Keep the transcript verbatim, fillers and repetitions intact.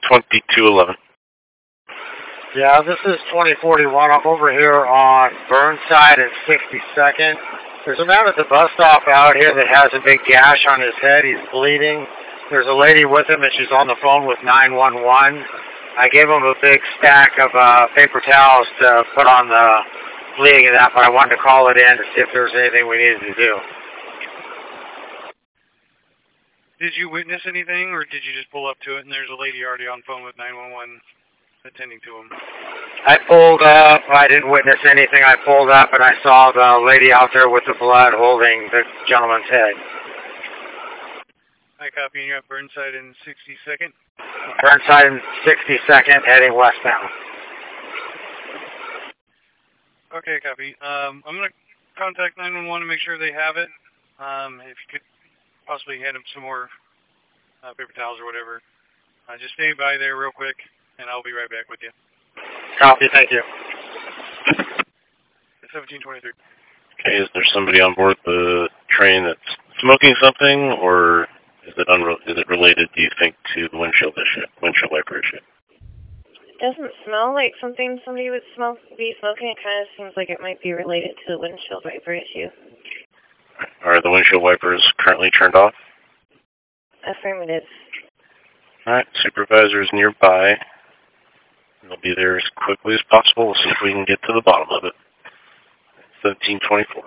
twenty-two eleven. Yeah, this is twenty forty-one. I'm over here on Burnside and sixty-second. There's a man at the bus stop out here that has a big gash on his head. He's bleeding. There's a lady with him, and she's on the phone with nine one one. I gave him a big stack of uh, paper towels to put on the bleeding and that, but I wanted to call it in to see if there was anything we needed to do. Did you witness anything, or did you just pull up to it and there's a lady already on phone with nine one one attending to him? I pulled up. I didn't witness anything. I pulled up, and I saw the lady out there with the blood holding the gentleman's head. I copy, and you're at Burnside in sixty-second? Burnside in sixty-second, heading westbound. Okay, copy. Um, I'm going to contact nine one one to make sure they have it. Um, if you could possibly hand them some more uh, paper towels or whatever. Uh, just stay by there real quick, and I'll be right back with you. Copy, thank you. seventeen twenty-three. Okay, is there somebody on board the train that's smoking something, or is it unre- is it related, do you think, to the windshield issue, windshield wiper issue? It doesn't smell like something somebody would smoke, be smoking. It kind of seems like it might be related to the windshield wiper issue. Are the windshield wipers currently turned off? Affirmative. All right, supervisor's nearby. They'll be there as quickly as possible. We'll see if we can get to the bottom of it. seventeen twenty-four.